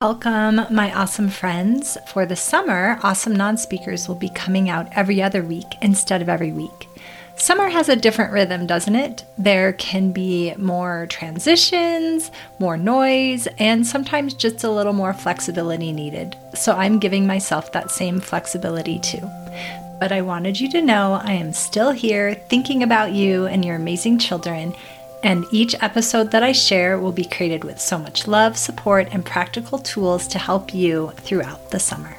Welcome, my awesome friends. For the summer, Awesome Non-Speakers will be coming out every other week instead of every week. Summer has a different rhythm, doesn't it? There can be more transitions, more noise, and sometimes just a little more flexibility needed. So I'm giving myself that same flexibility too. But I wanted you to know I am still here thinking about you and your amazing children. And each episode that I share will be created with so much love, support, and practical tools to help you throughout the summer.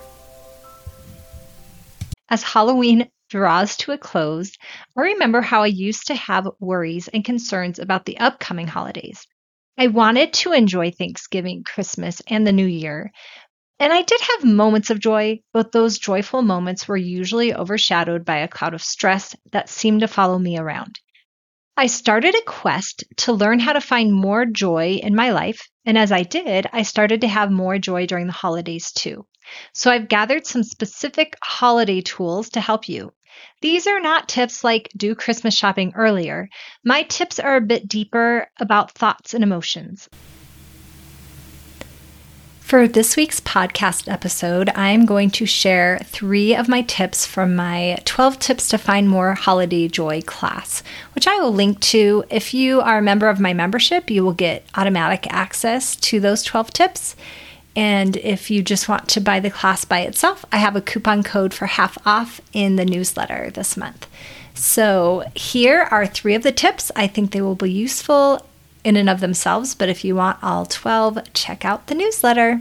As Halloween draws to a close, I remember how I used to have worries and concerns about the upcoming holidays. I wanted to enjoy Thanksgiving, Christmas, and the New Year. And I did have moments of joy, but those joyful moments were usually overshadowed by a cloud of stress that seemed to follow me around. I started a quest to learn how to find more joy in my life, and as I did, I started to have more joy during the holidays too. So I've gathered some specific holiday tools to help you. These are not tips like do Christmas shopping earlier. My tips are a bit deeper about thoughts and emotions. For this week's podcast episode, I'm going to share 3 of my tips from my 12 Tips to Find More Holiday Joy class, which I will link to. If you are a member of my membership, you will get automatic access to those 12 tips. And if you just want to buy the class by itself, I have a coupon code for half off in the newsletter this month. So here are 3 of the tips. I think they will be useful in and of themselves, but if you want all 12, check out the newsletter.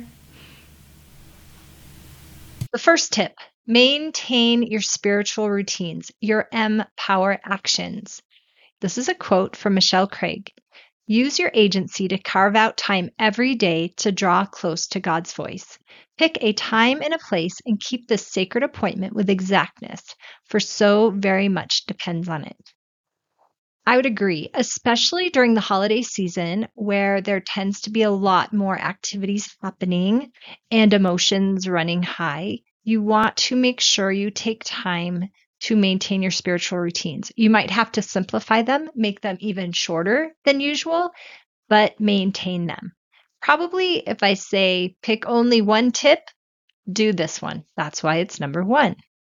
The first tip, maintain your spiritual routines, your M-Power actions. This is a quote from Michelle Craig. Use your agency to carve out time every day to draw close to God's voice. Pick a time and a place and keep this sacred appointment with exactness, for so very much depends on it. I would agree, especially during the holiday season where there tends to be a lot more activities happening and emotions running high. You want to make sure you take time to maintain your spiritual routines. You might have to simplify them, make them even shorter than usual, but maintain them. Probably if I say pick only one tip, do this one. That's why it's number 1.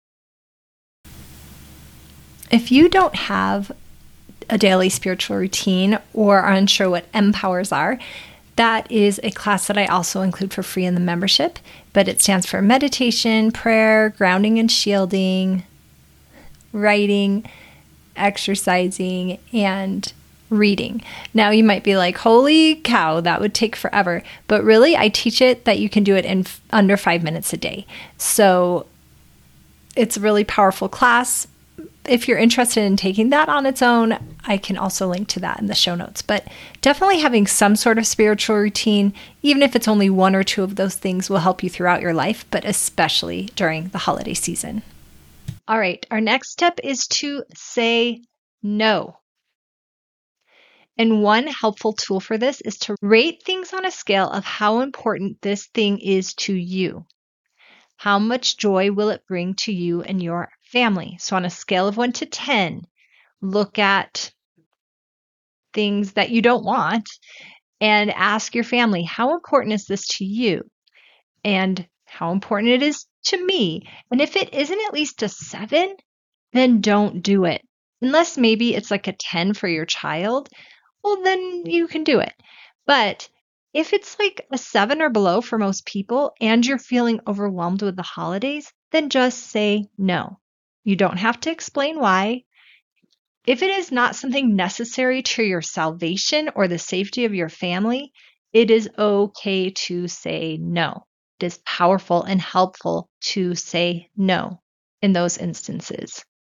If you don't have a daily spiritual routine or are unsure what M-Powers are, that is a class that I also include for free in the membership, but it stands for meditation, prayer, grounding and shielding, writing, exercising, and reading. Now you might be like, holy cow, that would take forever. But really, I teach it that you can do it in under 5 minutes a day. So it's a really powerful class. If you're interested in taking that on its own, I can also link to that in the show notes. But definitely having some sort of spiritual routine, even if it's only 1 or 2 of those things, will help you throughout your life, but especially during the holiday season. All right, our next step is to say no. And one helpful tool for this is to rate things on a scale of how important this thing is to you. How much joy will it bring to you and your family? So on a scale of 1 to 10, look at things that you don't want and ask your family, how important is this to you? And how important it is to me? And if it isn't at least a 7, then don't do it. Unless maybe it's like a 10 for your child, well, then you can do it. But if it's like a 7 or below for most people and you're feeling overwhelmed with the holidays, then just say no. You don't have to explain why. If it is not something necessary to your salvation or the safety of your family, it is okay to say no. It is powerful and helpful to say no in those instances.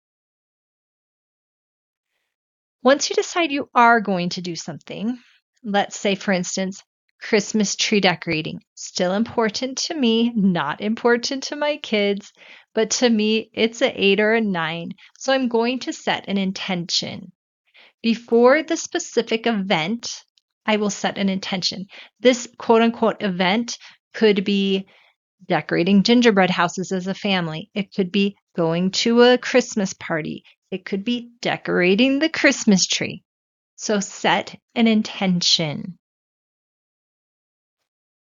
Once you decide you are going to do something, let's say, for instance, Christmas tree decorating, still important to me, not important to my kids, but to me, it's an 8 or a 9. So I'm going to set an intention. Before the specific event, I will set an intention. This quote unquote event could be decorating gingerbread houses as a family. It could be going to a Christmas party. It could be decorating the Christmas tree. So set an intention.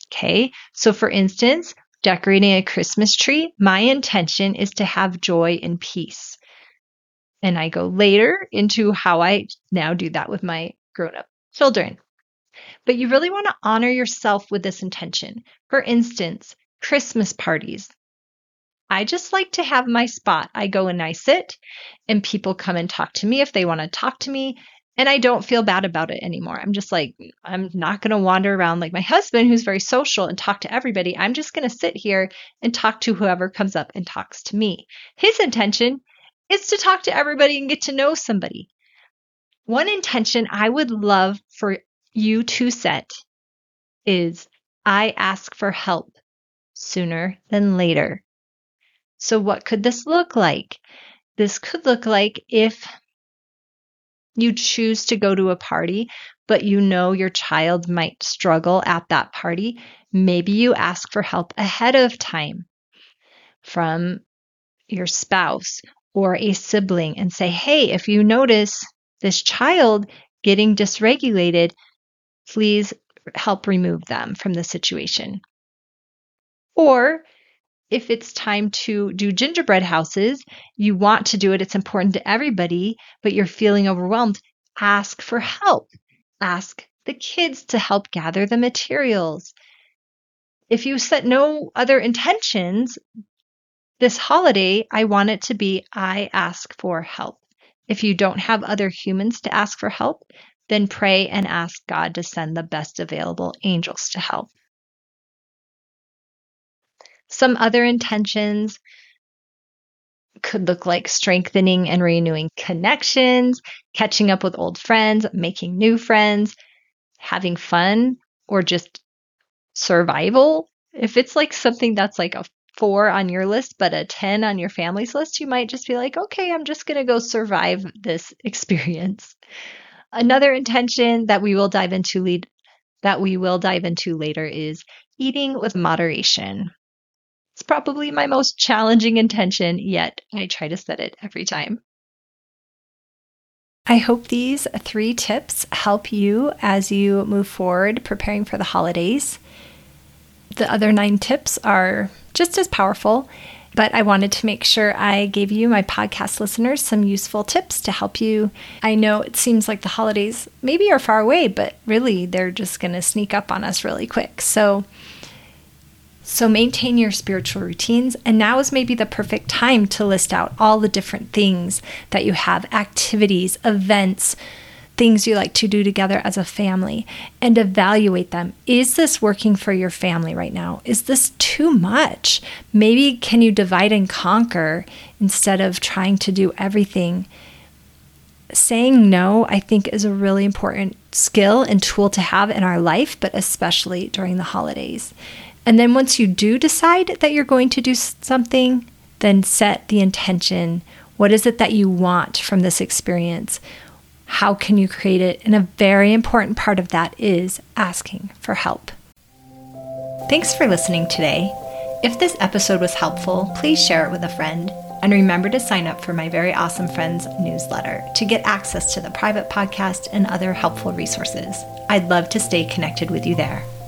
Okay. So for instance, decorating a Christmas tree, my intention is to have joy and peace. And I go later into how I now do that with my grown-up children. But you really want to honor yourself with this intention. For instance, Christmas parties. I just like to have my spot. I go and I sit, and people come and talk to me if they want to talk to me. And I don't feel bad about it anymore. I'm just like, I'm not going to wander around like my husband, who's very social, and talk to everybody. I'm just going to sit here and talk to whoever comes up and talks to me. His intention is to talk to everybody and get to know somebody. One intention I would love for you to set is I ask for help sooner than later. So what could this look like? This could look like if you choose to go to a party, but you know your child might struggle at that party. Maybe you ask for help ahead of time from your spouse or a sibling and say, hey, if you notice this child getting dysregulated, please help remove them from the situation. Or if it's time to do gingerbread houses, you want to do it, it's important to everybody, but you're feeling overwhelmed, ask for help. Ask the kids to help gather the materials. If you set no other intentions, this holiday, I want it to be, I ask for help. If you don't have other humans to ask for help, then pray and ask God to send the best available angels to help. Some other intentions could look like strengthening and renewing connections, catching up with old friends, making new friends, having fun, or just survival. If it's like something that's like a 4 on your list, but a 10 on your family's list, you might just be like, okay, I'm just going to go survive this experience. Another intention that we will dive into later is eating with moderation. It's probably my most challenging intention, yet I try to set it every time. I hope these 3 tips help you as you move forward preparing for the holidays. The other 9 tips are just as powerful, but I wanted to make sure I gave you, my podcast listeners, some useful tips to help you. I know it seems like the holidays maybe are far away, but really they're just going to sneak up on us really quick. So maintain your spiritual routines, and now is maybe the perfect time to list out all the different things that you have, activities, events, things you like to do together as a family, and evaluate them. Is this working for your family right now? Is this too much? Maybe can you divide and conquer instead of trying to do everything? Saying no, I think, is a really important skill and tool to have in our life, but especially during the holidays. And then once you do decide that you're going to do something, then set the intention. What is it that you want from this experience? How can you create it? And a very important part of that is asking for help. Thanks for listening today. If this episode was helpful, please share it with a friend. And remember to sign up for my Very Awesome Friends newsletter to get access to the private podcast and other helpful resources. I'd love to stay connected with you there.